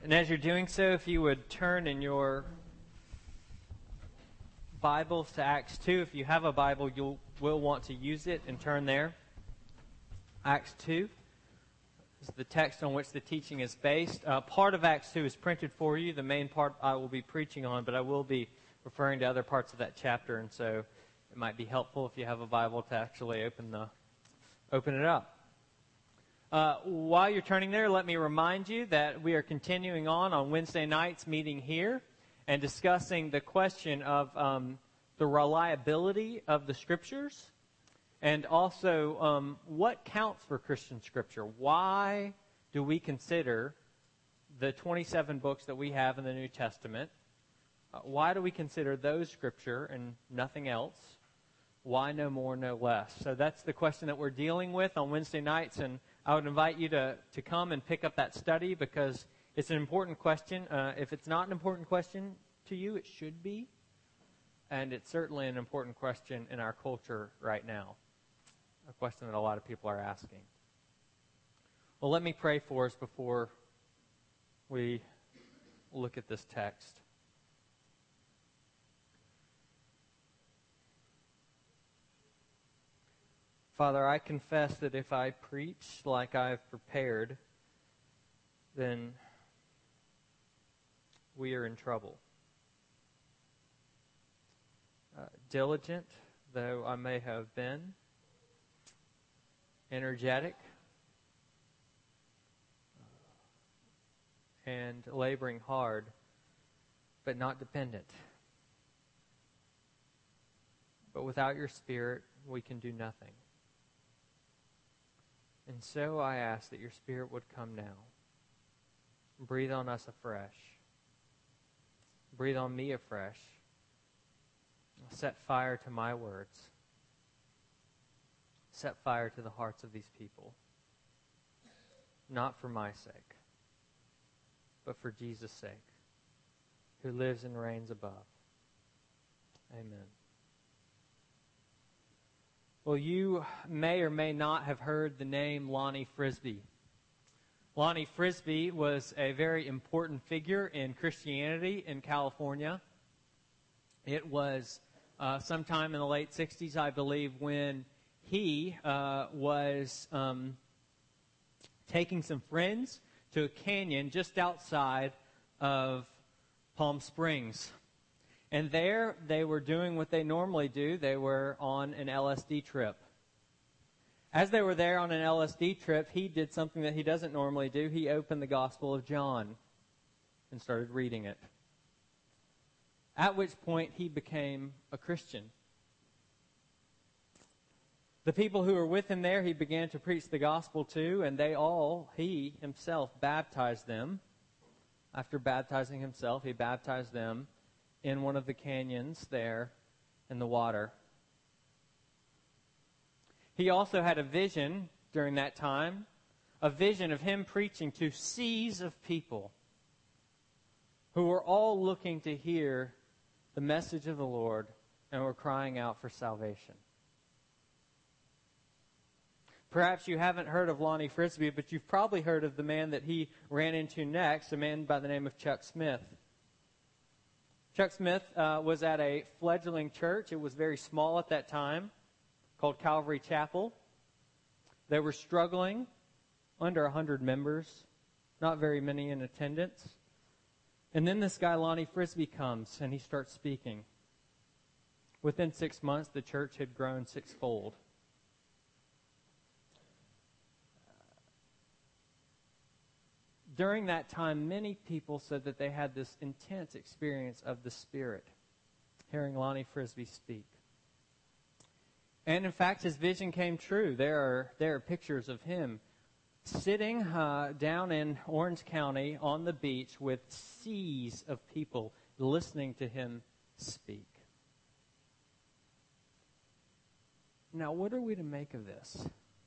And as you're doing so, if you would turn in your Bibles to Acts 2. If you have a Bible, you will want to use it and turn there. Acts 2 is the text on which the teaching is based. Part of Acts 2 is printed for you. The main part I will be preaching on, but I will be referring to other parts of that chapter, and so it might be helpful if you have a Bible to actually open it up. While you're turning there, let me remind you that we are continuing on Wednesday nights, meeting here and discussing the question of the reliability of the Scriptures and also what counts for Christian Scripture. Why do we consider the 27 books that we have in the New Testament? Why do we consider those Scripture and nothing else? Why no more, no less? So that's the question that we're dealing with on Wednesday nights, and I would invite you to come and pick up that study because it's an important question. If it's not an important question to you, it should be. And it's certainly an important question in our culture right now. A question that a lot of people are asking. Well, let me pray for us before we look at this text. Father, I confess that if I preach like I've prepared, then we are in trouble. Diligent, though I may have been, energetic, and laboring hard, but not dependent. But without your Spirit, we can do nothing. And so I ask that your Spirit would come now. Breathe on us afresh. Breathe on me afresh. Set fire to my words. Set fire to the hearts of these people. Not for my sake, but for Jesus' sake, who lives and reigns above. Amen. Well, you may or may not have heard the name Lonnie Frisbee. Lonnie Frisbee was a very important figure in Christianity in California. It was sometime in the late 60s, I believe, when he was taking some friends to a canyon just outside of Palm Springs. And there, they were doing what they normally do. They were on an LSD trip. As they were there on an LSD trip, he did something that he doesn't normally do. He opened the Gospel of John and started reading it. At which point, he became a Christian. The people who were with him there, he began to preach the gospel to, and he himself baptized them. After baptizing himself, he baptized them in one of the canyons there in the water. He also had a vision during that time, a vision of him preaching to seas of people who were all looking to hear the message of the Lord and were crying out for salvation. Perhaps you haven't heard of Lonnie Frisbee, but you've probably heard of the man that he ran into next, a man by the name of Chuck Smith. Chuck Smith was at a fledgling church. It was very small at that time, called Calvary Chapel. They were struggling, under 100 members, not very many in attendance. And then this guy, Lonnie Frisbee, comes and he starts speaking. Within 6 months, the church had grown sixfold. During that time, many people said that they had this intense experience of the Spirit, hearing Lonnie Frisbee speak. And in fact, his vision came true. There are pictures of him sitting down in Orange County on the beach with seas of people listening to him speak. Now, what are we to make of this?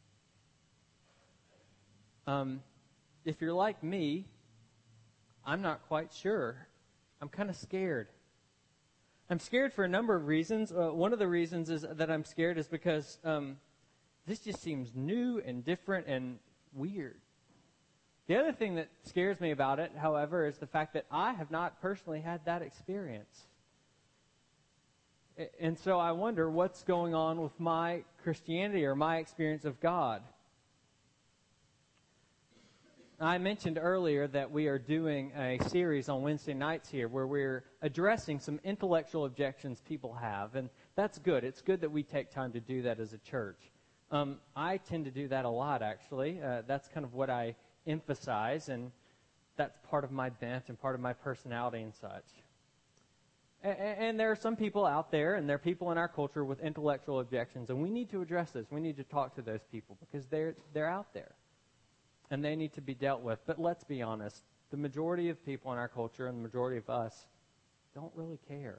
If you're like me, I'm not quite sure. I'm kind of scared. I'm scared for a number of reasons. One of the reasons is that I'm scared is because this just seems new and different and weird. The other thing that scares me about it, however, is the fact that I have not personally had that experience. And so I wonder what's going on with my Christianity or my experience of God. I mentioned earlier that we are doing a series on Wednesday nights here where we're addressing some intellectual objections people have, and that's good. It's good that we take time to do that as a church. I tend to do that a lot, actually. That's kind of what I emphasize, and that's part of my bent and part of my personality and such. And there are some people out there, and there are people in our culture with intellectual objections, and we need to address this. We need to talk to those people because they're out there, and they need to be dealt with. But let's be honest, the majority of people in our culture and the majority of us don't really care.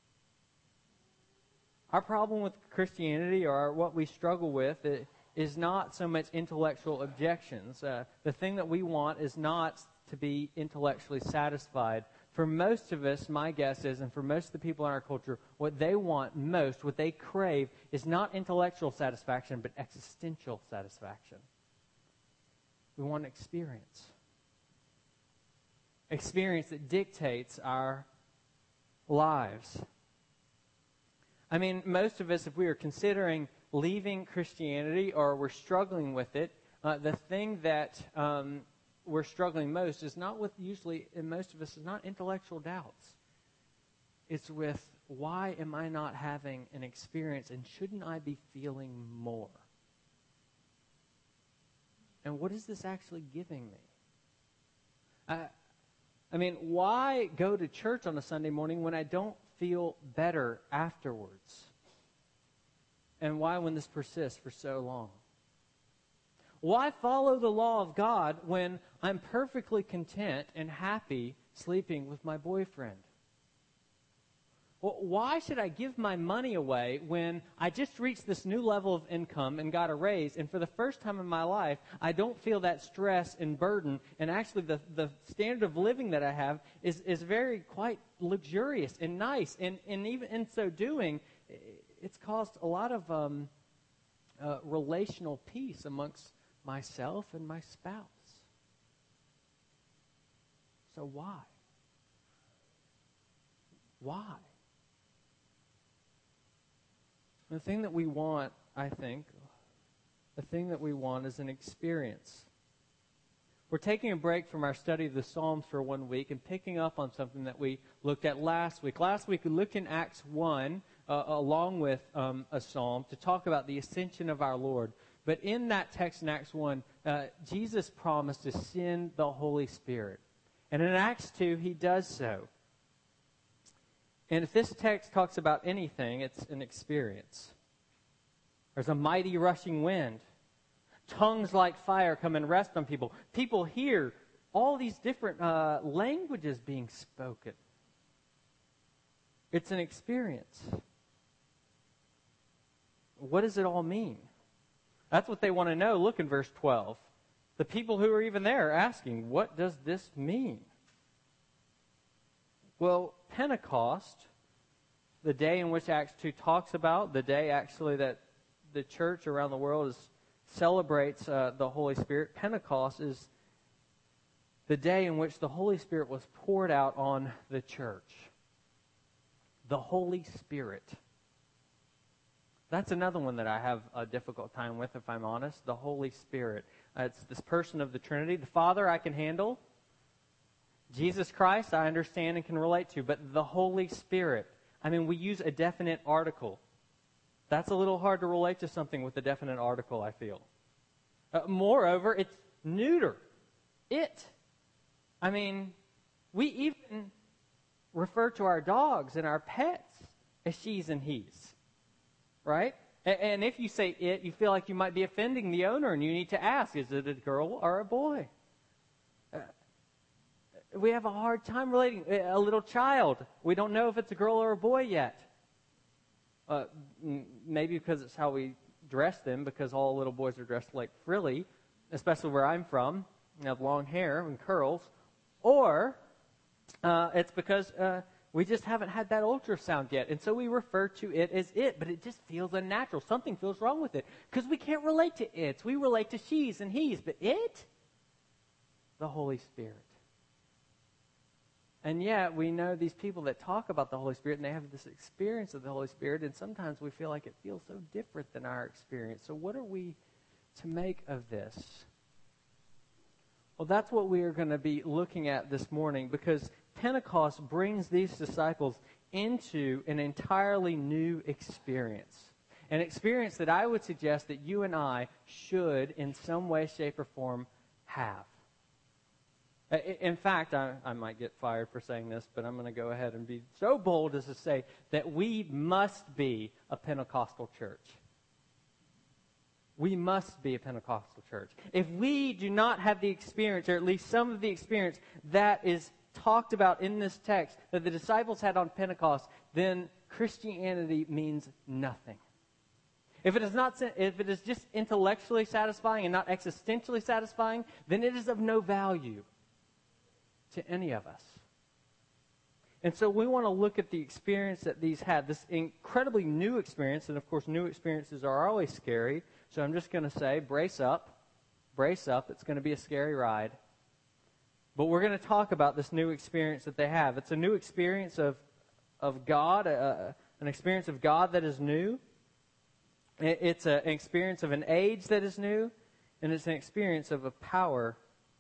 Our problem with Christianity, or what we struggle with, is not so much intellectual objections. The thing that we want is not to be intellectually satisfied. For most of us, my guess is, and for most of the people in our culture, what they want most, what they crave, is not intellectual satisfaction, but existential satisfaction. We want experience. Experience that dictates our lives. I mean, most of us, if we are considering leaving Christianity or we're struggling with it, the thing that we're struggling most is not with, usually, in most of us, is not intellectual doubts. It's with, why am I not having an experience, and shouldn't I be feeling more? And what is this actually giving me? I mean, why go to church on a Sunday morning when I don't feel better afterwards? And why when this persists for so long? Why follow the law of God when I'm perfectly content and happy sleeping with my boyfriend? Well, why should I give my money away when I just reached this new level of income and got a raise, and for the first time in my life, I don't feel that stress and burden, and actually the standard of living that I have is very quite luxurious and nice, and even in so doing, it's caused a lot of relational peace amongst myself and my spouse. So why? Why? The thing that we want, I think, the thing that we want is an experience. We're taking a break from our study of the Psalms for 1 week and picking up on something that we looked at last week. Last week we looked in Acts 1 along with a psalm to talk about the ascension of our Lord. But in that text in Acts 1, Jesus promised to send the Holy Spirit. And in Acts 2, he does so. And if this text talks about anything, it's an experience. There's a mighty rushing wind. Tongues like fire come and rest on people. People hear all these different languages being spoken. It's an experience. What does it all mean? That's what they want to know. Look in verse 12. The people who are even there are asking, what does this mean? Well, Pentecost, the day in which Acts 2 talks about, the day actually that the church around the world celebrates the Holy Spirit, Pentecost is the day in which the Holy Spirit was poured out on the church. The Holy Spirit. That's another one that I have a difficult time with, if I'm honest. The Holy Spirit. It's this person of the Trinity. The Father I can handle. Jesus Christ I understand and can relate to. But the Holy Spirit. I mean, we use a definite article. That's a little hard to relate to something with a definite article, I feel. Moreover, it's neuter. It. I mean, we even refer to our dogs and our pets as she's and he's. Right? And if you say it, you feel like you might be offending the owner, and you need to ask, is it a girl or a boy? We have a hard time relating. A little child, we don't know if it's a girl or a boy yet. Maybe because it's how we dress them, because all little boys are dressed like frilly, especially where I'm from. They have long hair and curls. Or it's because we just haven't had that ultrasound yet, and so we refer to it as it, but it just feels unnatural. Something feels wrong with it, because we can't relate to its. We relate to she's and he's, but it? the Holy Spirit. And yet, we know these people that talk about the Holy Spirit, and they have this experience of the Holy Spirit, and sometimes we feel like it feels so different than our experience. So what are we to make of this? Well, that's what we are going to be looking at this morning, because Pentecost brings these disciples into an entirely new experience. An experience that I would suggest that you and I should, in some way, shape, or form, have. In fact, I might get fired for saying this, but I'm going to go ahead and be so bold as to say that we must be a Pentecostal church. We must be a Pentecostal church. If we do not have the experience, or at least some of the experience that is talked about in this text that the disciples had on Pentecost, then Christianity means nothing. If it is just intellectually satisfying and not existentially satisfying, then it is of no value to any of us. And so we want to look at the experience that these had, this incredibly new experience, and of course new experiences are always scary, so I'm just going to say, brace up, it's going to be a scary ride. But we're going to talk about this new experience that they have. It's a new experience of God, an experience of God that is new. It's an experience of an age that is new, and it's an experience of a power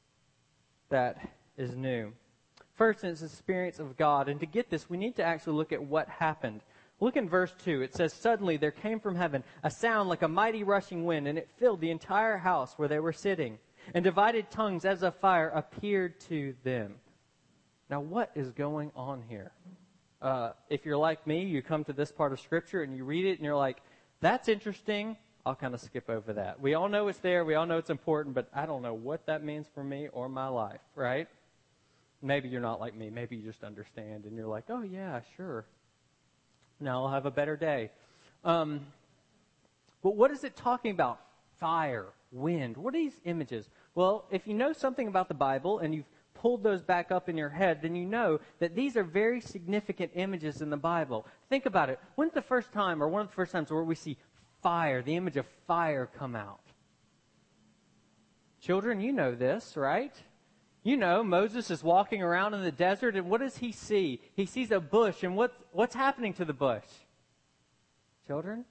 that is new. First, it's an experience of God. And to get this, we need to actually look at what happened. Look in verse 2. It says, "Suddenly there came from heaven a sound like a mighty rushing wind, and it filled the entire house where they were sitting. And divided tongues as of fire appeared to them." Now, what is going on here? If you're like me, you come to this part of Scripture and you read it and you're like, that's interesting. I'll kind of skip over that. We all know it's there. We all know it's important, but I don't know what that means for me or my life, right? Maybe you're not like me. Maybe you just understand and you're like, oh, yeah, sure. Now I'll have a better day. But what is it talking about? Fire, wind. What are these images? Well, if you know something about the Bible and you've pulled those back up in your head, then you know that these are very significant images in the Bible. Think about it. When's the first time, or one of the first times where we see fire, the image of fire come out? Children, you know this, right? You know, Moses is walking around in the desert, and what does he see? He sees a bush, and what's happening to the bush? Children?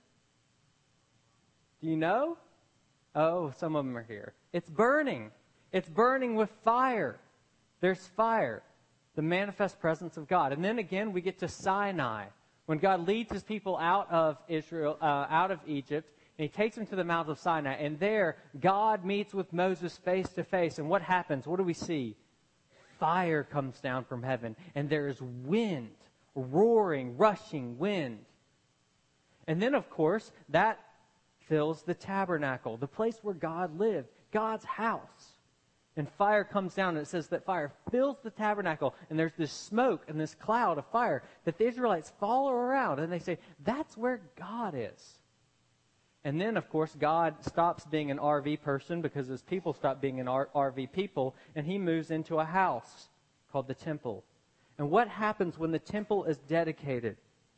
Do you know? Oh, some of them are here. It's burning. It's burning with fire. There's fire, the manifest presence of God. And then again, we get to Sinai, when God leads his people out of Israel, out of Egypt, and he takes them to the Mount of Sinai. And there, God meets with Moses face to face. And what happens? What do we see? Fire comes down from heaven, and there is wind, roaring, rushing wind. And then, of course, that fills the tabernacle, the place where God lived, God's house. And fire comes down, and it says that fire fills the tabernacle, and there's this smoke and this cloud of fire that the Israelites follow around, and they say, that's where God is. And then, of course, God stops being an RV person because his people stop being an RV people, and he moves into a house called the temple. And what happens when the temple is dedicated?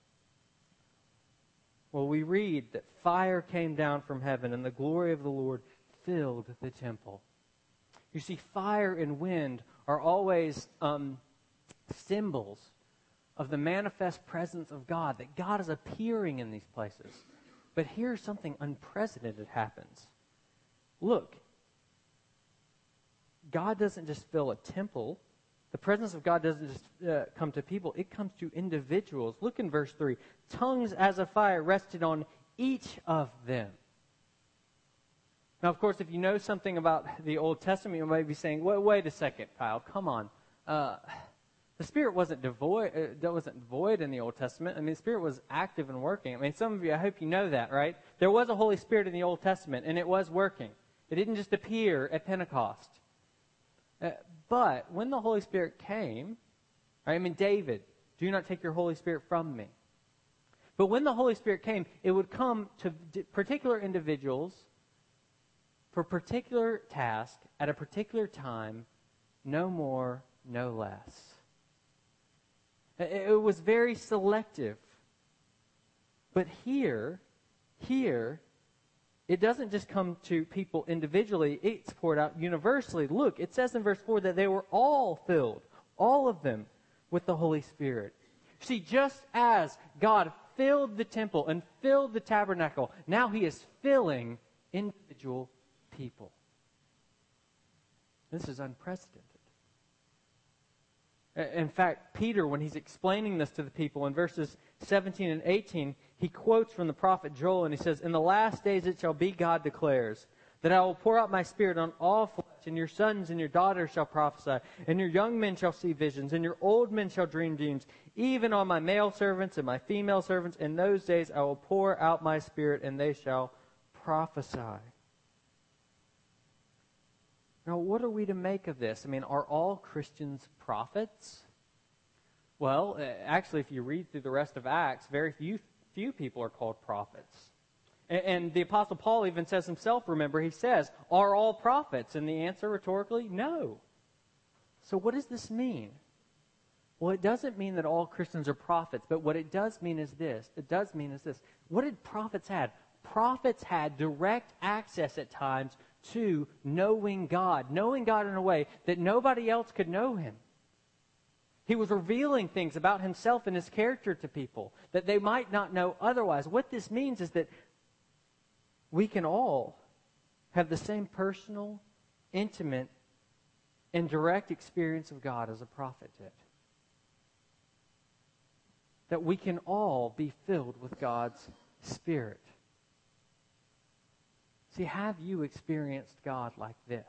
Well, we read that fire came down from heaven, and the glory of the Lord filled the temple. You see, fire and wind are always symbols of the manifest presence of God, that God is appearing in these places. But here's something unprecedented happens. Look, God doesn't just fill a temple. The presence of God doesn't just come to people. It comes to individuals. Look in verse 3. Tongues as of fire rested on each of them. Now, of course, if you know something about the Old Testament, you might be saying, wait a second, Kyle, come on. The Spirit wasn't void in the Old Testament. I mean, the Spirit was active and working. I mean, some of you, I hope you know that, right? There was a Holy Spirit in the Old Testament, and it was working. It didn't just appear at Pentecost. But when the Holy Spirit came, right, I mean, David, do not take your Holy Spirit from me. But when the Holy Spirit came, it would come to particular individuals for a particular task at a particular time, no more, no less. It was very selective. But here, it doesn't just come to people individually, it's poured out universally. Look, it says in verse 4 that they were all filled, all of them, with the Holy Spirit. See, just as God filled the temple and filled the tabernacle, now he is filling individual people. This is unprecedented. In fact, Peter, when he's explaining this to the people in verses 17 and 18, he quotes from the prophet Joel, and he says, "In the last days it shall be, God declares, that I will pour out my Spirit on all flesh, and your sons and your daughters shall prophesy, and your young men shall see visions, and your old men shall dream dreams, even on my male servants and my female servants. In those days I will pour out my Spirit, and they shall prophesy." Now, what are we to make of this? I mean, are all Christians prophets? Well, actually, if you read through the rest of Acts, very few people are called prophets. And the Apostle Paul even says himself, remember, he says, "Are all prophets?" And the answer rhetorically, no. So what does this mean? Well, it doesn't mean that all Christians are prophets, but what it does mean is this. What did prophets have? Prophets had direct access at times to knowing God in a way that nobody else could know him. He was revealing things about himself and his character to people that they might not know otherwise. What this means is that we can all have the same personal, intimate, and direct experience of God as a prophet did. That we can all be filled with God's Spirit. See, have you experienced God like this?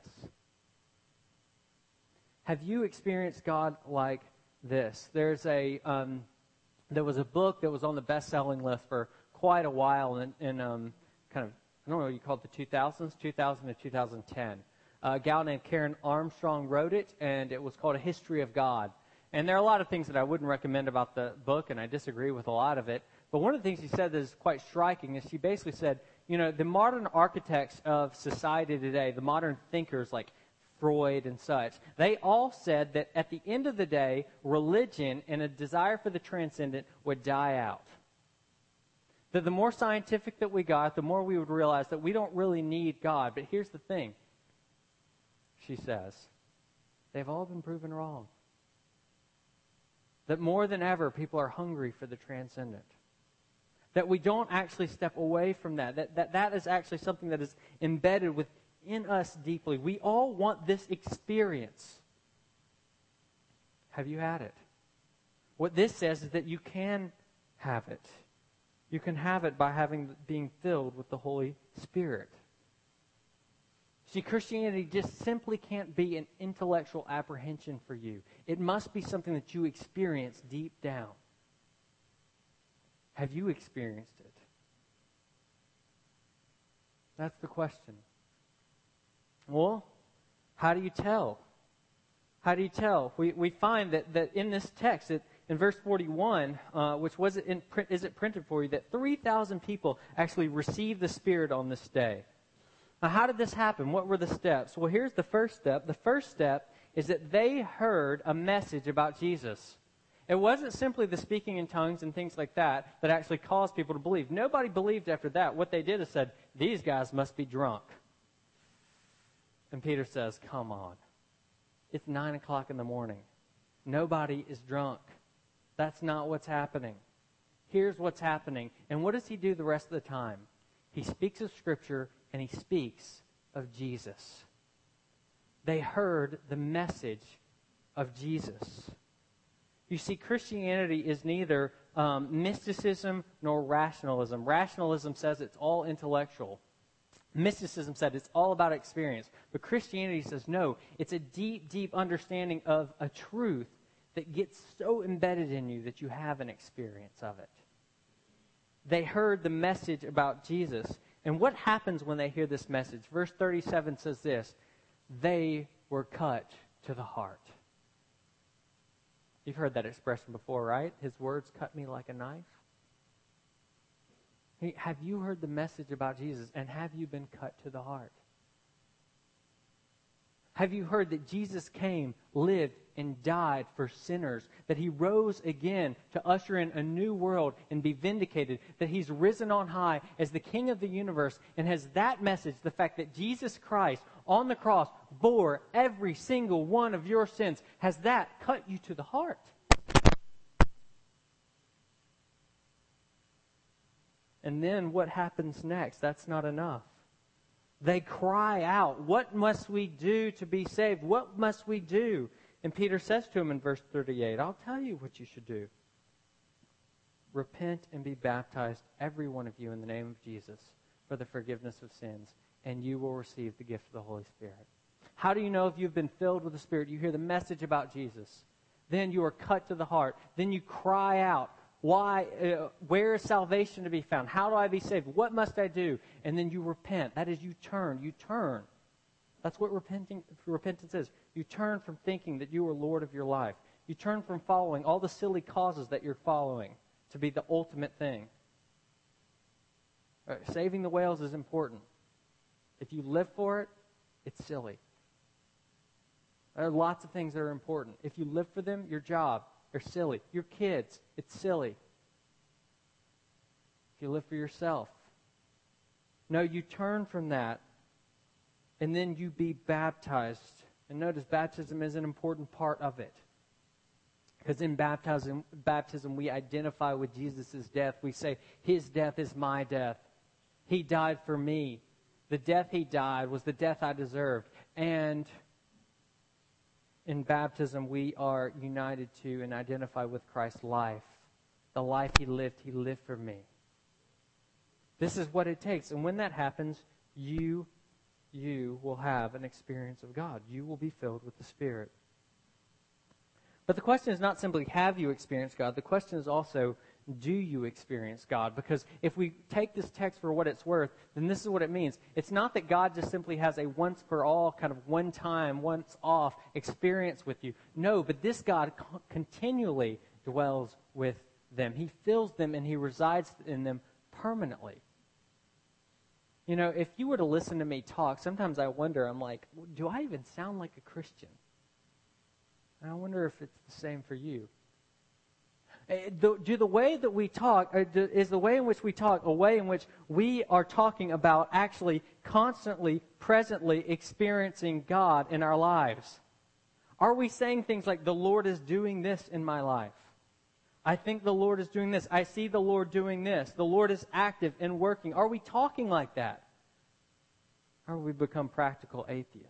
Have you experienced God like this? There was a book that was on the best-selling list for quite a while in kind of, I don't know what you call it, the 2000s, 2000 to 2010. A gal named Karen Armstrong wrote it, and it was called A History of God. And there are a lot of things that I wouldn't recommend about the book, and I disagree with a lot of it. But one of the things she said that is quite striking is she basically said, you know, the modern architects of society today, the modern thinkers like Freud and such, they all said that at the end of the day, religion and a desire for the transcendent would die out. That the more scientific that we got, the more we would realize that we don't really need God. But here's the thing, she says, they've all been proven wrong. That more than ever, people are hungry for the transcendent. That we don't actually step away from that. That is actually something that is embedded within us deeply. We all want this experience. Have you had it? What this says is that you can have it. You can have it by being filled with the Holy Spirit. See, Christianity just simply can't be an intellectual apprehension for you. It must be something that you experience deep down. Have you experienced it? That's the question. Well, how do you tell? How do you tell? We find that in this text, in verse 41, which isn't printed for you, that 3,000 people actually received the Spirit on this day. Now, how did this happen? What were the steps? Well, here's the first step. The first step is that they heard a message about Jesus. It wasn't simply the speaking in tongues and things like that actually caused people to believe. Nobody believed after that. What they did is said, these guys must be drunk. And Peter says, come on. It's 9 o'clock in the morning. Nobody is drunk. That's not what's happening. Here's what's happening. And what does he do the rest of the time? He speaks of Scripture and he speaks of Jesus. They heard the message of Jesus. You see, Christianity is neither mysticism nor rationalism. Rationalism says it's all intellectual. Mysticism said it's all about experience. But Christianity says no, it's a deep, deep understanding of a truth that gets so embedded in you that you have an experience of it. They heard the message about Jesus. And what happens when they hear this message? Verse 37 says this, they were cut to the heart. You've heard that expression before, right? His words cut me like a knife. Hey, have you heard the message about Jesus, and have you been cut to the heart? Have you heard that Jesus came, lived, and died for sinners, that he rose again to usher in a new world and be vindicated, that he's risen on high as the King of the universe, and has that message, the fact that Jesus Christ on the cross bore every single one of your sins, has that cut you to the heart? And then what happens next? That's not enough. They cry out, what must we do to be saved? What must we do? And Peter says to him in verse 38, I'll tell you what you should do. Repent and be baptized, every one of you, in the name of Jesus, for the forgiveness of sins, and you will receive the gift of the Holy Spirit. How do you know if you've been filled with the Spirit? You hear the message about Jesus. Then you are cut to the heart. Then you cry out, why? Where is salvation to be found? How do I be saved? What must I do? And then you repent. That is, you turn. You turn. That's what repentance is. You turn from thinking that you are Lord of your life. You turn from following all the silly causes that you're following to be the ultimate thing. Saving the whales is important. If you live for it, it's silly. There are lots of things that are important. If you live for them, your job, they're silly. Your kids, it's silly. If you live for yourself. No, you turn from that, and then you be baptized. And notice, baptism is an important part of it. Because in baptism, we identify with Jesus' death. We say, his death is my death. He died for me. The death he died was the death I deserved. And in baptism, we are united to and identify with Christ's life. The life he lived for me. This is what it takes. And when that happens, you will have an experience of God. You will be filled with the Spirit. But the question is not simply, have you experienced God? The question is also, do you experience God? Because if we take this text for what it's worth, then this is what it means. It's not that God just simply has a once-for-all, kind of one-time, once-off experience with you. No, but this God continually dwells with them. He fills them and he resides in them permanently. You know, if you were to listen to me talk, sometimes I wonder, I'm like, do I even sound like a Christian? And I wonder if it's the same for you. Do the way that we talk, is the way in which we talk a way in which we are talking about actually constantly, presently experiencing God in our lives? Are we saying things like, the Lord is doing this in my life? I think the Lord is doing this. I see the Lord doing this. The Lord is active and working. Are we talking like that? Or have we become practical atheists?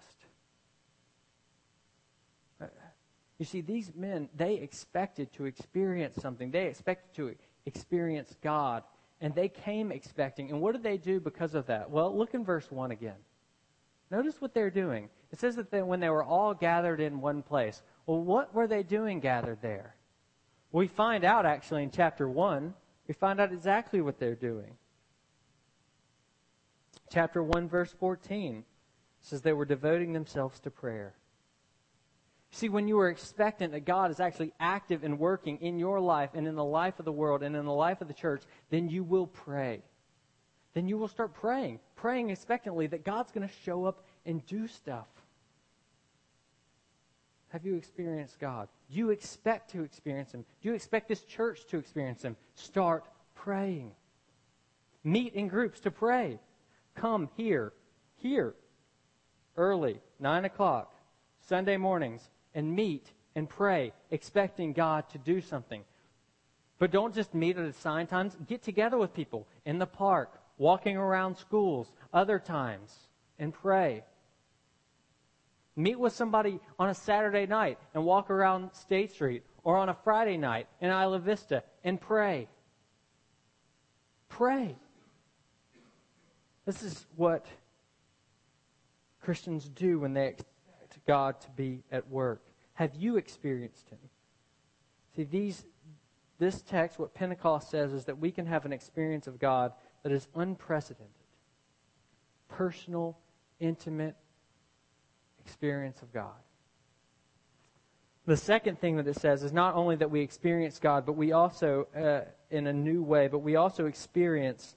You see, these men, they expected to experience something. They expected to experience God. And they came expecting. And what did they do because of that? Well, look in verse 1 again. Notice what they're doing. It says that when they were all gathered in one place. Well, what were they doing gathered there? We find out, actually, in chapter 1. We find out exactly what they're doing. Chapter 1, verse 14 says they were devoting themselves to prayer. See, when you are expectant that God is actually active and working in your life and in the life of the world and in the life of the church, then you will pray. Then you will start praying expectantly that God's going to show up and do stuff. Have you experienced God? Do you expect to experience Him? Do you expect this church to experience Him? Start praying. Meet in groups to pray. Come here, early, 9 o'clock, Sunday mornings, and meet and pray, expecting God to do something. But don't just meet at assigned times. Get together with people in the park, walking around schools, other times, and pray. Meet with somebody on a Saturday night and walk around State Street, or on a Friday night in Isla Vista and pray. Pray. This is what Christians do when they expect God to be at work. Have you experienced Him? See, this text, what Pentecost says, is that we can have an experience of God that is unprecedented. Personal, intimate experience of God. The second thing that it says is not only that we experience God, but we also, in a new way, but we also experience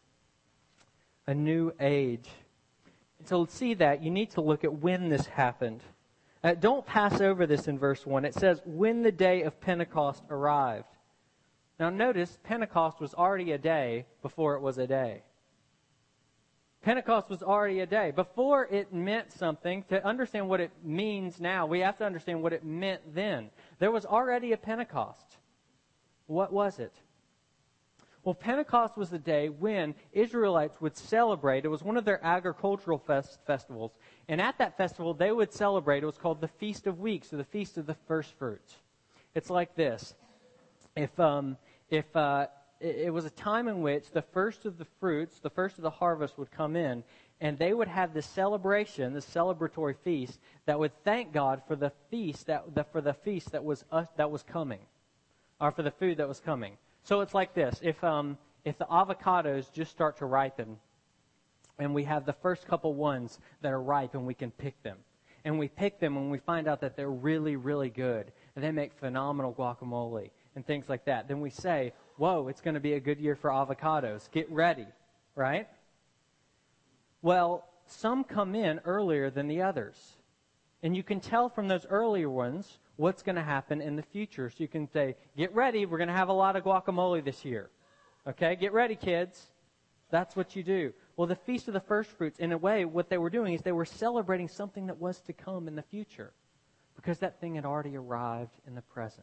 a new age. And so to see that, you need to look at when this happened. Don't pass over this in verse 1. It says, when the day of Pentecost arrived. Now notice, Pentecost was already a day before it was a day. Pentecost was already a day. Before it meant something, to understand what it means now, we have to understand what it meant then. There was already a Pentecost. What was it? Well, Pentecost was the day when Israelites would celebrate. It was one of their agricultural festivals. And at that festival, they would celebrate. It was called the Feast of Weeks, or the Feast of the First Fruits. It's like this. It was a time in which the first of the fruits, the first of the harvest would come in, and they would have this celebration, this celebratory feast that would thank God for the feast that was coming, or for the food that was coming. So it's like this: if the avocados just start to ripen, and we have the first couple ones that are ripe, and we can pick them, and we pick them, and we find out that they're really, really good, and they make phenomenal guacamole and things like that, then we say, whoa, it's going to be a good year for avocados. Get ready, right? Well, some come in earlier than the others. And you can tell from those earlier ones what's going to happen in the future. So you can say, get ready, we're going to have a lot of guacamole this year. Okay, get ready, kids. That's what you do. Well, the Feast of the First Fruits, in a way, what they were doing is they were celebrating something that was to come in the future, because that thing had already arrived in the present.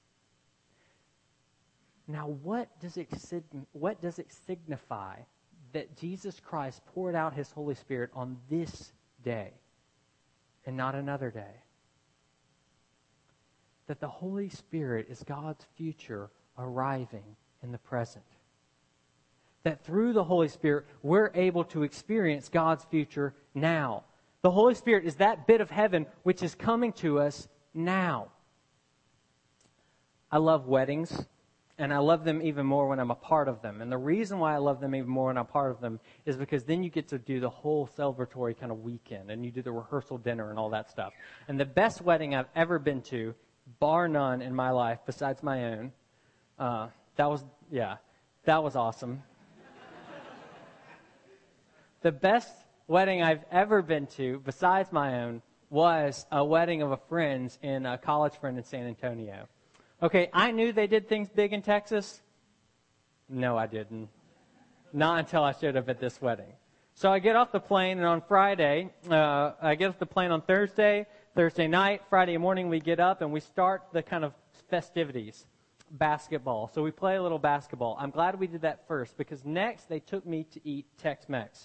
Now, what does it signify that Jesus Christ poured out His Holy Spirit on this day and not another day? That the Holy Spirit is God's future arriving in the present. That through the Holy Spirit, we're able to experience God's future now. The Holy Spirit is that bit of heaven which is coming to us now. I love weddings. And I love them even more when I'm a part of them. And the reason why I love them even more when I'm a part of them is because then you get to do the whole celebratory kind of weekend. And you do the rehearsal dinner and all that stuff. And the best wedding I've ever been to, bar none in my life besides my own, that was awesome. The best wedding I've ever been to besides my own was a wedding of a friend's in a college friend in San Antonio. Okay, I knew they did things big in Texas. No, I didn't. Not until I showed up at this wedding. So I get off the plane, and on Friday, I get off the plane on Thursday night, Friday morning we get up, and we start the kind of festivities, basketball. So we play a little basketball. I'm glad we did that first, because next they took me to eat Tex-Mex.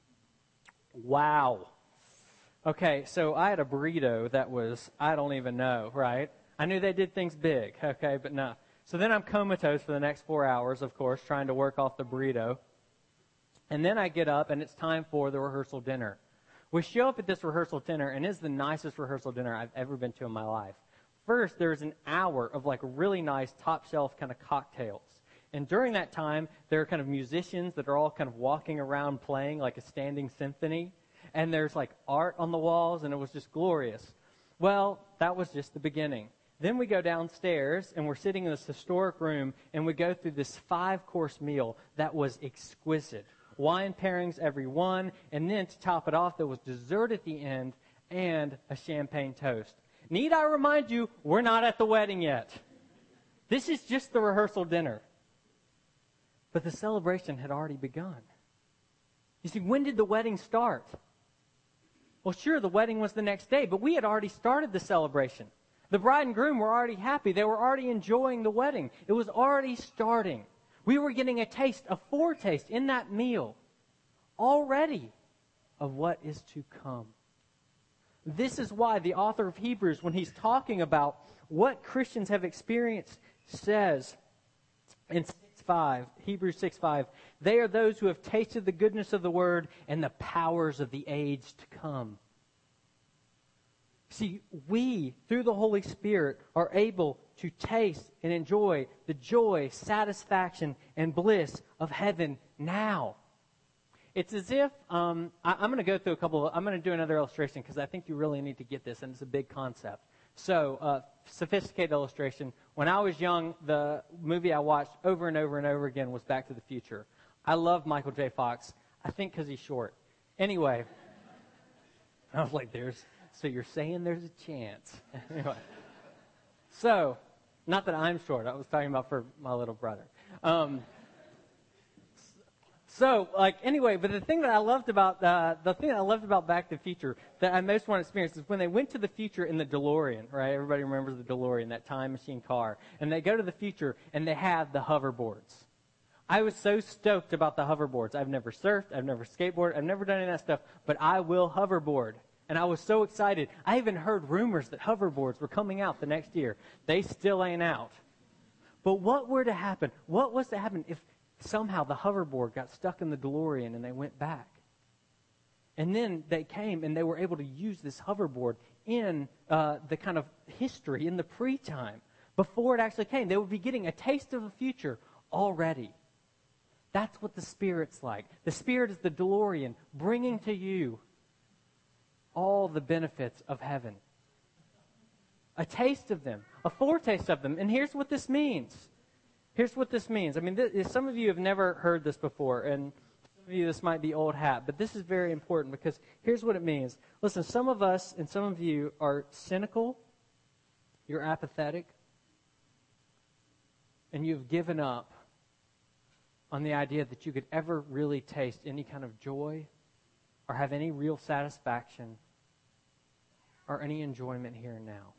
Wow. Okay, so I had a burrito that was, I don't even know, right? I knew they did things big, okay, but no. So then I'm comatose for the next 4 hours, of course, trying to work off the burrito. And then I get up, and it's time for the rehearsal dinner. We show up at this rehearsal dinner, and it's the nicest rehearsal dinner I've ever been to in my life. First, there's an hour of like really nice top-shelf kind of cocktails. And during that time, there are kind of musicians that are all kind of walking around playing like a standing symphony. And there's like art on the walls, and it was just glorious. Well, that was just the beginning. Then we go downstairs, and we're sitting in this historic room, and we go through this 5-course meal that was exquisite. Wine pairings every one, and then to top it off, there was dessert at the end and a champagne toast. Need I remind you, we're not at the wedding yet. This is just the rehearsal dinner. But the celebration had already begun. You see, when did the wedding start? Well, sure, the wedding was the next day, but we had already started the celebration. The bride and groom were already happy. They were already enjoying the wedding. It was already starting. We were getting a taste, a foretaste in that meal already of what is to come. This is why the author of Hebrews, when he's talking about what Christians have experienced, says in Hebrews 6:5, they are those who have tasted the goodness of the word and the powers of the age to come. See, we, through the Holy Spirit, are able to taste and enjoy the joy, satisfaction, and bliss of heaven now. It's as if, I'm going to go through I'm going to do another illustration because I think you really need to get this, and it's a big concept. So, sophisticated illustration. When I was young, the movie I watched over and over and over again was Back to the Future. I love Michael J. Fox, I think because he's short. Anyway, I was like, So you're saying there's a chance. Anyway. So, not that I'm short. I was talking about for my little brother. Anyway, but the thing that I loved about Back to the Future that I most want to experience is when they went to the future in the DeLorean, right? Everybody remembers the DeLorean, that time machine car. And they go to the future and they have the hoverboards. I was so stoked about the hoverboards. I've never surfed, I've never skateboarded, I've never done any of that stuff, but I will hoverboard. And I was so excited. I even heard rumors that hoverboards were coming out the next year. They still ain't out. But what were to happen? What was to happen if somehow the hoverboard got stuck in the DeLorean and they went back? And then they came and they were able to use this hoverboard in the kind of history, in the pre-time, before it actually came. They would be getting a taste of the future already. That's what the Spirit's like. The Spirit is the DeLorean, bringing to you all the benefits of heaven. A taste of them, a foretaste of them. And here's what this means. Here's what this means. I mean, some of you have never heard this before, and some of you, this might be old hat, but this is very important because here's what it means. Listen, some of us and some of you are cynical, you're apathetic, and you've given up on the idea that you could ever really taste any kind of joy or have any real satisfaction or any enjoyment here and now.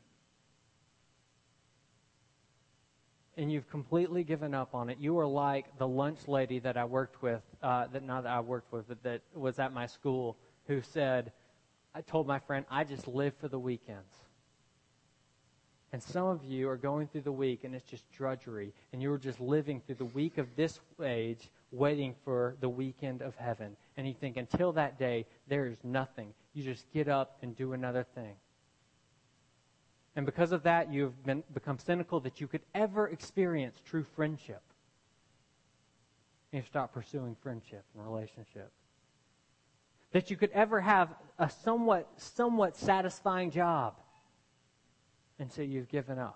And you've completely given up on it. You are like the lunch lady that I worked with, that was at my school, who said, I told my friend, I just live for the weekends. And some of you are going through the week and it's just drudgery. And you're just living through the week of this age, waiting for the weekend of heaven. And you think until that day, there is nothing. You just get up and do another thing. And because of that, you've become cynical that you could ever experience true friendship. And you stop pursuing friendship and relationship. That you could ever have a somewhat satisfying job. And so you've given up.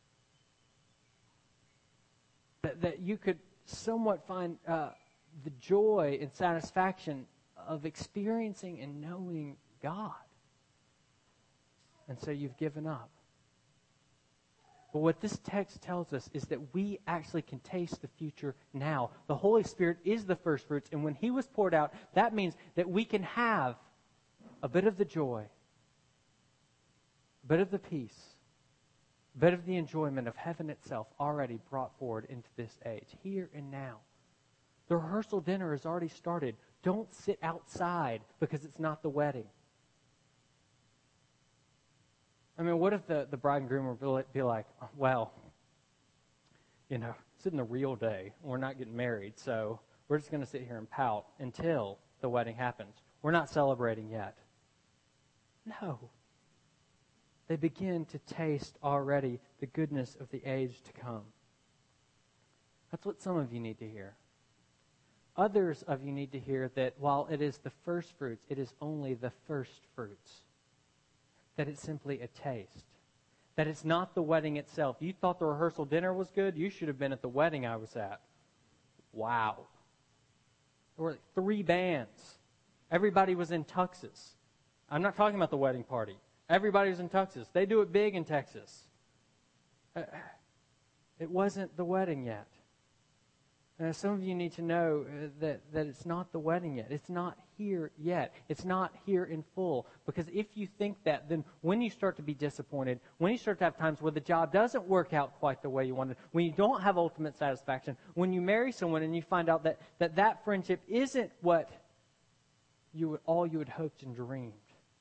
That you could somewhat find the joy and satisfaction of experiencing and knowing God. And so you've given up. But what this text tells us is that we actually can taste the future now. The Holy Spirit is the first fruits, and when He was poured out, that means that we can have a bit of the joy, a bit of the peace, a bit of the enjoyment of heaven itself already brought forward into this age, here and now. The rehearsal dinner has already started. Don't sit outside because it's not the wedding. I mean, what if the bride and groom would be like, well, it's in the real day. We're not getting married, so we're just going to sit here and pout until the wedding happens. We're not celebrating yet. No. They begin to taste already the goodness of the age to come. That's what some of you need to hear. Others of you need to hear that while it is the first fruits, it is only the first fruits. That it's simply a taste. That it's not the wedding itself. You thought the rehearsal dinner was good? You should have been at the wedding I was at. Wow. There were 3 bands. Everybody was in tuxes. I'm not talking about the wedding party. Everybody was in tuxes. They do it big in Texas. It wasn't the wedding yet. Some of you need to know that it's not the wedding yet. It's not here yet. It's not here in full. Because if you think that, then when you start to be disappointed, when you start to have times where the job doesn't work out quite the way you wanted, when you don't have ultimate satisfaction, when you marry someone and you find out that friendship isn't what all you had hoped and dreamed,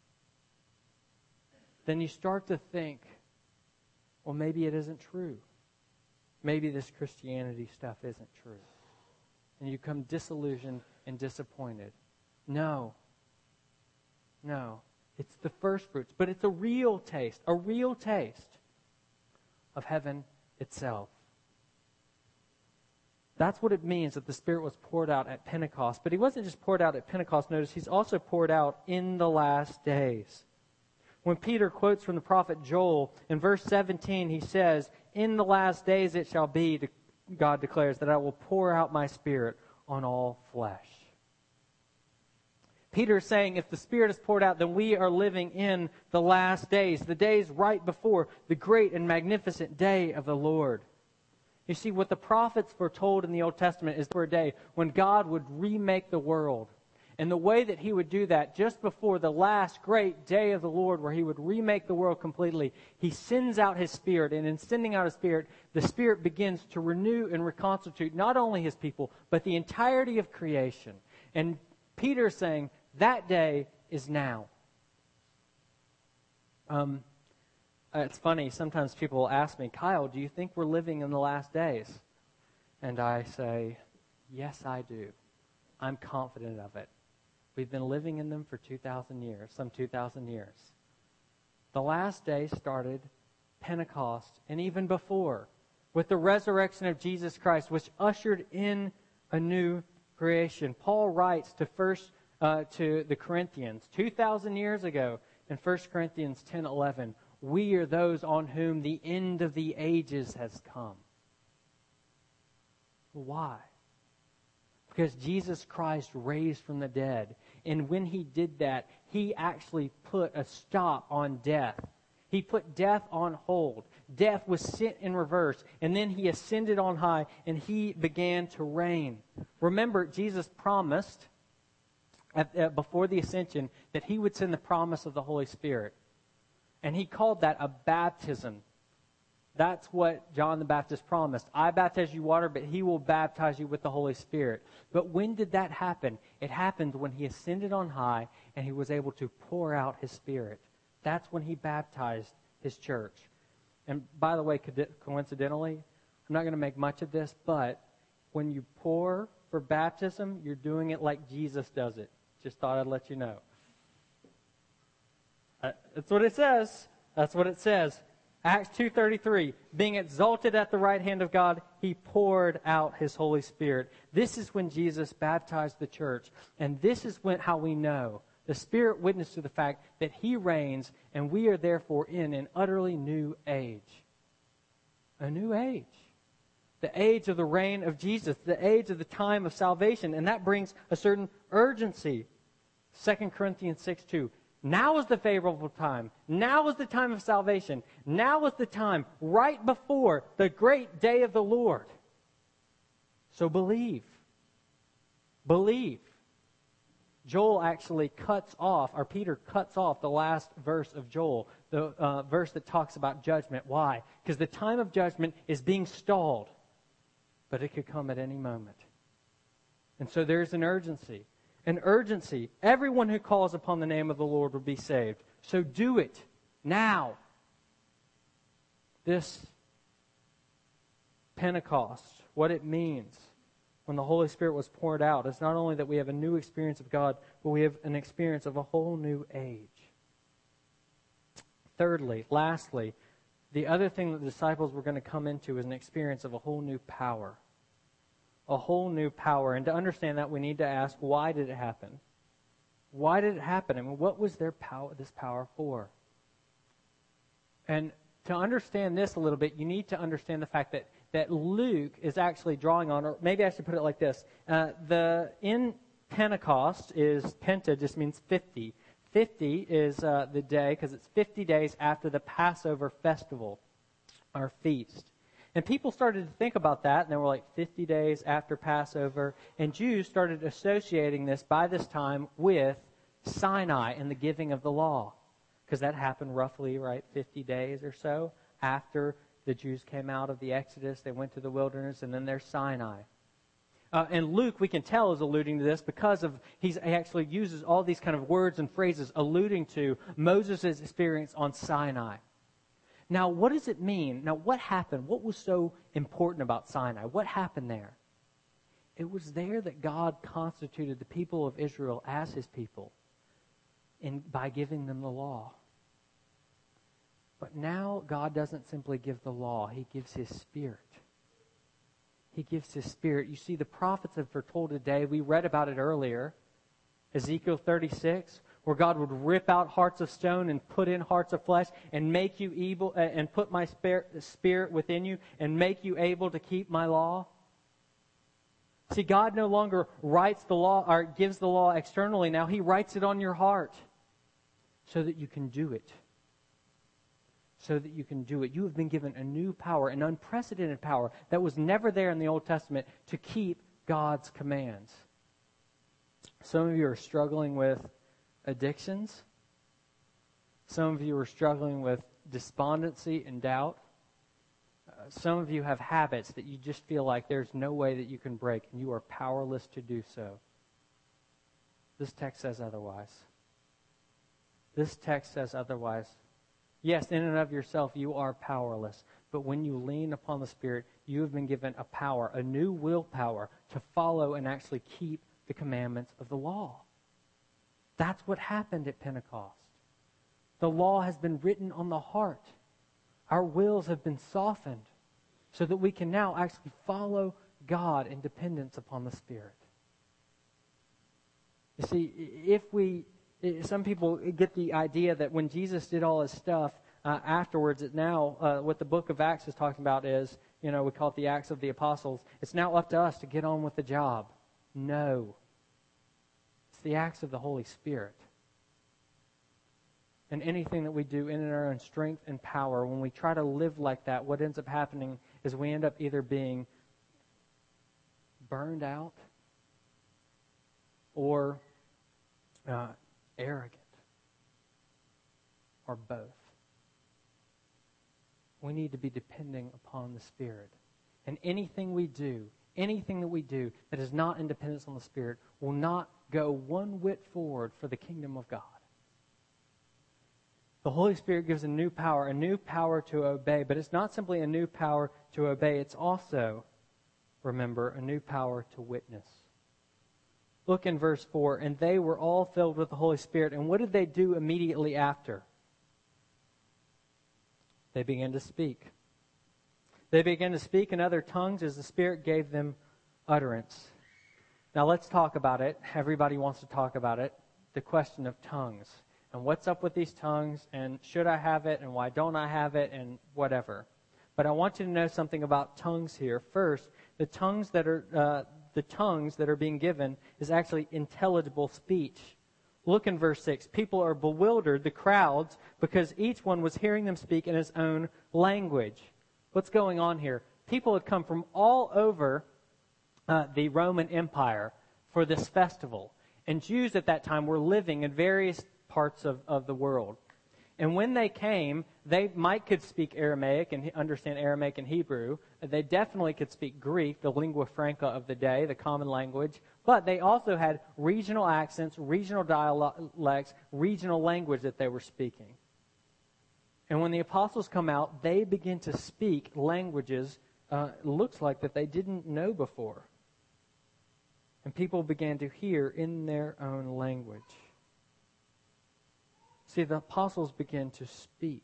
then you start to think, well, maybe it isn't true. Maybe this Christianity stuff isn't true. And you become disillusioned and disappointed. No. It's the first fruits, but it's a real taste of heaven itself. That's what it means that the Spirit was poured out at Pentecost. But He wasn't just poured out at Pentecost. Notice He's also poured out in the last days. When Peter quotes from the prophet Joel, in verse 17, he says, "In the last days it shall be," God declares, "that I will pour out my Spirit on all flesh." Peter is saying if the Spirit is poured out, then we are living in the last days, the days right before the great and magnificent day of the Lord. You see, what the prophets foretold in the Old Testament is for a day when God would remake the world. And the way that he would do that, just before the last great day of the Lord, where he would remake the world completely, he sends out his Spirit. And in sending out his Spirit, the Spirit begins to renew and reconstitute not only his people, but the entirety of creation. And Peter is saying, that day is now. It's funny, sometimes people will ask me, Kyle, do you think we're living in the last days? And I say, yes, I do. I'm confident of it. We've been living in them for 2,000 years, some 2,000 years. The last day started Pentecost, and even before, with the resurrection of Jesus Christ, which ushered in a new creation. Paul writes to the Corinthians 2,000 years ago in 1 Corinthians 10:11, we are those on whom the end of the ages has come. Why? Because Jesus Christ raised from the dead. And when he did that, he actually put a stop on death. He put death on hold. Death was sent in reverse. And then he ascended on high and he began to reign. Remember, Jesus promised before the ascension that he would send the promise of the Holy Spirit. And he called that a baptism. That's what John the Baptist promised. I baptize you water, but he will baptize you with the Holy Spirit. But when did that happen? It happened when he ascended on high and he was able to pour out his Spirit. That's when he baptized his church. And by the way, coincidentally, I'm not going to make much of this, but when you pour for baptism, you're doing it like Jesus does it. Just thought I'd let you know. That's what it says. That's what it says. Acts 2:33, being exalted at the right hand of God, he poured out his Holy Spirit. This is when Jesus baptized the church. And this is how we know. The Spirit witnessed to the fact that he reigns, and we are therefore in an utterly new age. A new age. The age of the reign of Jesus. The age of the time of salvation. And that brings a certain urgency. 2 Corinthians 6:2. Now is the favorable time. Now is the time of salvation. Now is the time right before the great day of the Lord. So believe. Believe. Joel actually Peter cuts off the last verse of Joel, the verse that talks about judgment. Why? Because the time of judgment is being stalled, but it could come at any moment. And so there's an urgency. An urgency. Everyone who calls upon the name of the Lord will be saved. So do it now. This Pentecost, what it means when the Holy Spirit was poured out, is not only that we have a new experience of God, but we have an experience of a whole new age. Thirdly, lastly, the other thing that the disciples were going to come into is an experience of a whole new power. A whole new power. And to understand that, we need to ask, why did it happen? Why did it happen? I mean, what was this power for? And to understand this a little bit, you need to understand the fact that Luke is actually drawing on, or maybe I should put it like this. In Pentecost is, Penta just means 50. 50 is the day, because it's 50 days after the Passover festival, our feast. And people started to think about that, and they were like 50 days after Passover. And Jews started associating this by this time with Sinai and the giving of the law. Because that happened roughly, 50 days or so after the Jews came out of the Exodus. They went to the wilderness, and then there's Sinai. And Luke, we can tell, is alluding to this because he actually uses all these kind of words and phrases alluding to Moses' experience on Sinai. Now, what does it mean? Now, what happened? What was so important about Sinai? What happened there? It was there that God constituted the people of Israel as his people by giving them the law. But now God doesn't simply give the law. He gives his Spirit. He gives his Spirit. You see, the prophets have foretold a day. We read about it earlier. Ezekiel 36. Where God would rip out hearts of stone and put in hearts of flesh and make you able, and put my spirit within you and make you able to keep my law. See, God no longer writes the law or gives the law externally. Now He writes it on your heart so that you can do it. So that you can do it. You have been given a new power, an unprecedented power that was never there in the Old Testament to keep God's commands. Some of you are struggling with addictions. Some of you are struggling with despondency and doubt. Some of you have habits that you just feel like there's no way that you can break, and you are powerless to do so. This text says otherwise. This text says otherwise. Yes, in and of yourself, you are powerless. But when you lean upon the Spirit, you have been given a power, a new willpower, to follow and actually keep the commandments of the law. That's what happened at Pentecost. The law has been written on the heart. Our wills have been softened so that we can now actually follow God in dependence upon the Spirit. You see, some people get the idea that when Jesus did all his stuff afterwards, that now what the book of Acts is talking about is, we call it the Acts of the Apostles. It's now up to us to get on with the job. No. It's the acts of the Holy Spirit. And anything that we do in our own strength and power, when we try to live like that, what ends up happening is we end up either being burned out or arrogant, or both. We need to be depending upon the Spirit. And anything that we do that is not in dependence on the Spirit will not go one whit forward for the kingdom of God. The Holy Spirit gives a new power to obey, but it's not simply a new power to obey, it's also, remember, a new power to witness. Look in verse 4, and they were all filled with the Holy Spirit, and what did they do immediately after? They began to speak. They began to speak in other tongues as the Spirit gave them utterance. Now let's talk about it. Everybody wants to talk about it. The question of tongues. And what's up with these tongues, and should I have it, and why don't I have it, and whatever. But I want you to know something about tongues here. First, the tongues that are being given is actually intelligible speech. Look in verse 6. People are bewildered, the crowds, because each one was hearing them speak in his own language. What's going on here? People had come from all over the Roman Empire for this festival. And Jews at that time were living in various parts of the world. And when they came, they could speak Aramaic and understand Aramaic and Hebrew. They definitely could speak Greek, the lingua franca of the day, the common language. But they also had regional accents, regional dialects, regional language that they were speaking. And when the apostles come out, they begin to speak languages, looks like that they didn't know before. And people began to hear in their own language. See, the apostles began to speak.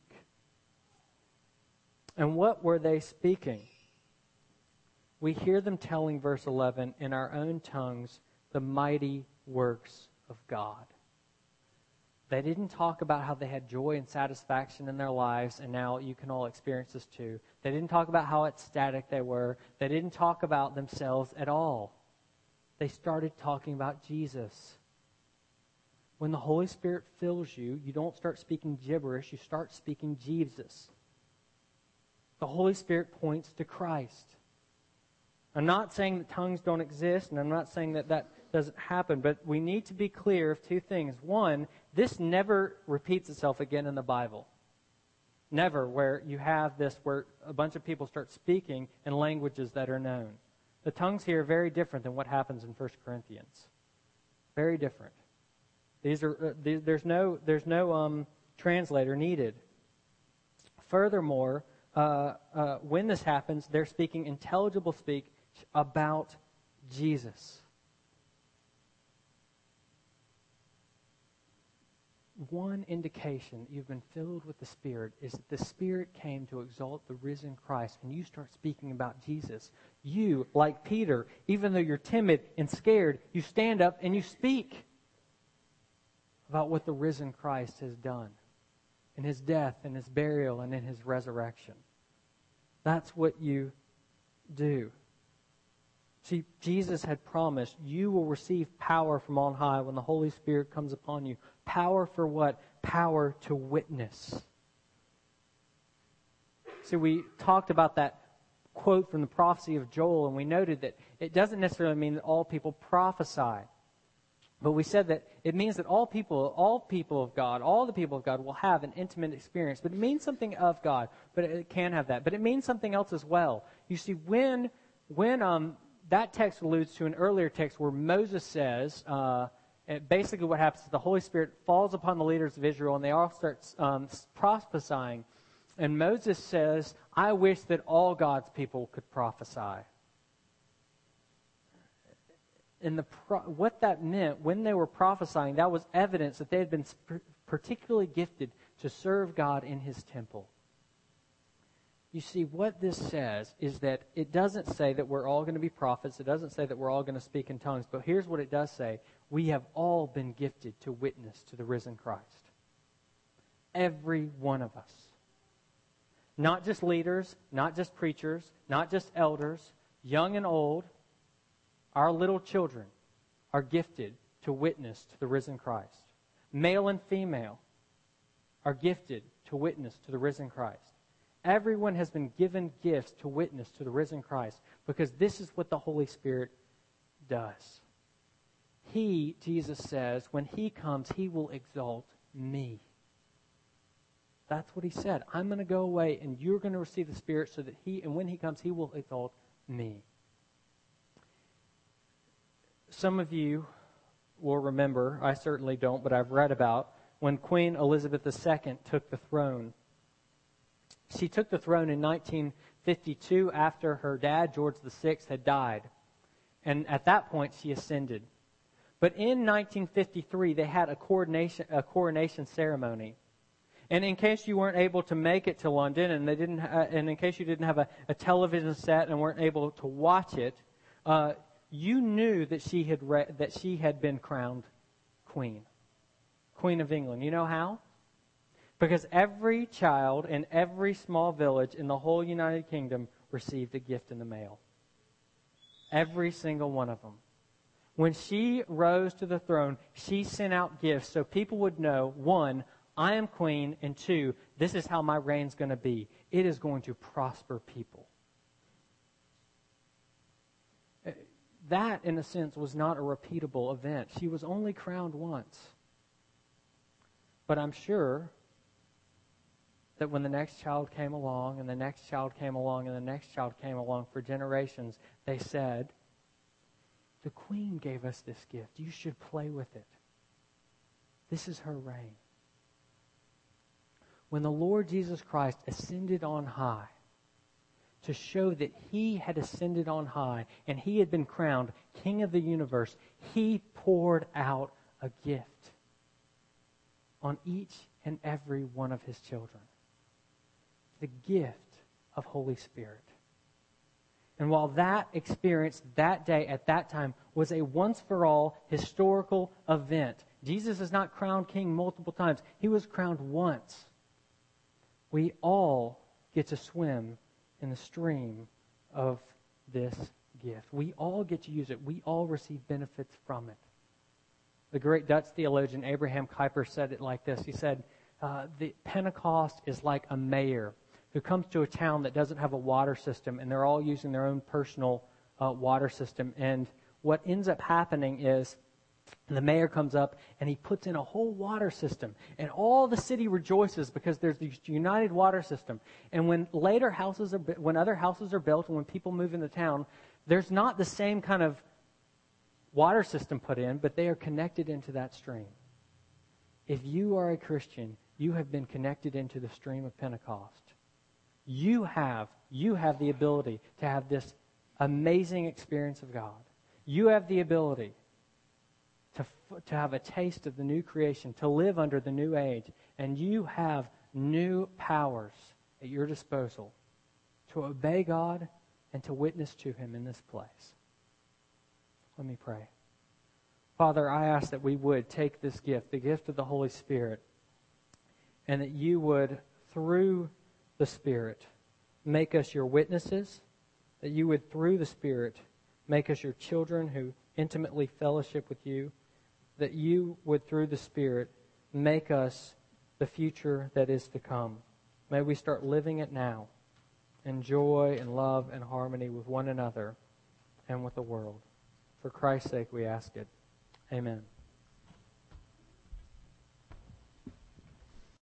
And what were they speaking? We hear them telling, verse 11, in our own tongues, the mighty works of God. They didn't talk about how they had joy and satisfaction in their lives, and now you can all experience this too. They didn't talk about how ecstatic they were. They didn't talk about themselves at all. They started talking about Jesus. When the Holy Spirit fills you, you don't start speaking gibberish, you start speaking Jesus. The Holy Spirit points to Christ. I'm not saying that tongues don't exist, and I'm not saying that that doesn't happen, but we need to be clear of two things. One, this never repeats itself again in the Bible. Never, where you have this where a bunch of people start speaking in languages that are known. The tongues here are very different than what happens in 1 Corinthians. Very different. There's no translator needed. Furthermore, when this happens, they're speaking intelligible speech about Jesus. One indication that you've been filled with the Spirit is that the Spirit came to exalt the risen Christ, and you start speaking about Jesus. You, like Peter, even though you're timid and scared, you stand up and you speak about what the risen Christ has done in his death and his burial and in his resurrection. That's what you do. See, Jesus had promised, you will receive power from on high when the Holy Spirit comes upon you. Power for what? Power to witness. See, we talked about that quote from the prophecy of Joel, and we noted that it doesn't necessarily mean that all people prophesy. But we said that it means that all the people of God will have an intimate experience. But it means something of God, but it can have that. But it means something else as well. You see, when that text alludes to an earlier text where Moses says, basically what happens is the Holy Spirit falls upon the leaders of Israel and they all start prophesying. And Moses says, I wish that all God's people could prophesy. And what that meant, when they were prophesying, that was evidence that they had been particularly gifted to serve God in His temple. You see, what this says is that it doesn't say that we're all going to be prophets. It doesn't say that we're all going to speak in tongues. But here's what it does say. We have all been gifted to witness to the risen Christ. Every one of us. Not just leaders, not just preachers, not just elders, young and old. Our little children are gifted to witness to the risen Christ. Male and female are gifted to witness to the risen Christ. Everyone has been given gifts to witness to the risen Christ because this is what the Holy Spirit does. He, Jesus says, when He comes, He will exalt me. That's what He said. I'm going to go away and you're going to receive the Spirit so that and when He comes, He will exalt me. Some of you will remember, I certainly don't, but I've read about when Queen Elizabeth II took the throne. She took the throne in 1952 after her dad, George VI, had died. And at that point, she ascended. But in 1953, they had a coronation ceremony. And in case you weren't able to make it to London, and in case you didn't have a television set and weren't able to watch it, you knew that she had been crowned Queen of England. You know how? Because every child in every small village in the whole United Kingdom received a gift in the mail. Every single one of them. When she rose to the throne, she sent out gifts so people would know, one, I am queen, and two, this is how my reign's going to be. It is going to prosper people. That, in a sense, was not a repeatable event. She was only crowned once. But I'm sure that when the next child came along, and the next child came along, and the next child came along for generations, they said, the Queen gave us this gift. You should play with it. This is her reign. When the Lord Jesus Christ ascended on high, to show that He had ascended on high and He had been crowned King of the universe, He poured out a gift on each and every one of His children. The gift of Holy Spirit. And while that experience, that day, at that time, was a once-for-all historical event, Jesus is not crowned king multiple times. He was crowned once. We all get to swim in the stream of this gift. We all get to use it. We all receive benefits from it. The great Dutch theologian Abraham Kuyper said it like this. He said, the Pentecost is like a mayor who comes to a town that doesn't have a water system, and they're all using their own personal water system. And what ends up happening is the mayor comes up and he puts in a whole water system, and all the city rejoices because there's this united water system. And when other houses are built and when people move into town, there's not the same kind of water system put in, but they are connected into that stream. If you are a Christian, you have been connected into the stream of Pentecost. You have the ability to have this amazing experience of God. You have the ability to have a taste of the new creation, to live under the new age, and you have new powers at your disposal to obey God and to witness to Him in this place. Let me pray. Father, I ask that we would take this gift, the gift of the Holy Spirit, and that you would, through the Spirit, make us your witnesses, that you would, through the Spirit, Make us your children who intimately fellowship with you, that you would, through the Spirit, make us the future that is to come. May we start living it now in joy and love and harmony with one another and with the world. For Christ's sake we ask it. Amen.